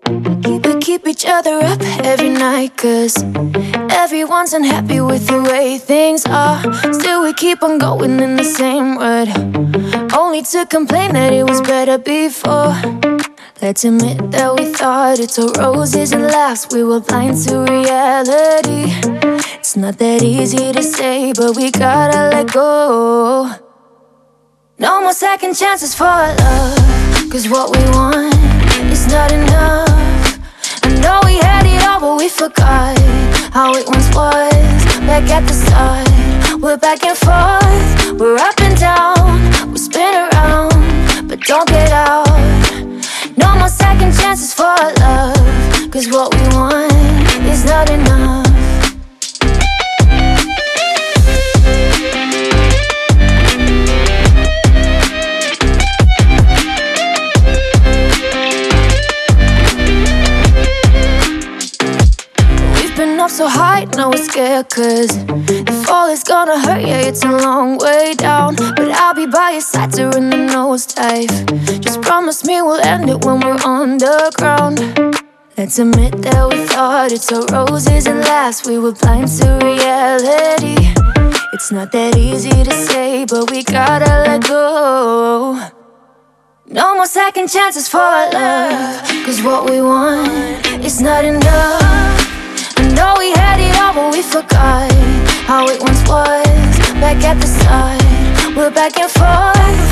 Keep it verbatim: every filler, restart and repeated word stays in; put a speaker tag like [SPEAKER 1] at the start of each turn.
[SPEAKER 1] Keep, we keep each other up every night, cause everyone's unhappy with the way things are. Still we keep on going in the same road, only to complain that it was better before. Let's admit that we thought it's all roses and laughs. We were blind to reality. It's not that easy to say, but we gotta let go. No more second chances for love, cause what we want is not enough. I know we had it all, but we forgot how it once was. Back at the start, we're back and forth. We're up and down, we spin around, but don't get out. No more second chances for love, cause what we want is not enough. We've been up so high, now we're scared, cause the fall is gonna hurt, yeah, it's a long way down. But I'll be by your side during the nosedive. Just promise me we'll end it when we're on the ground. Let's admit that we thought it's all roses and laughs. We were blind to reality. It's not that easy to say, but we gotta let go. No more second chances for love, cause what we want is not enough. I know we had it all, but we forgot how it once was. Back at the start, we're back and forth.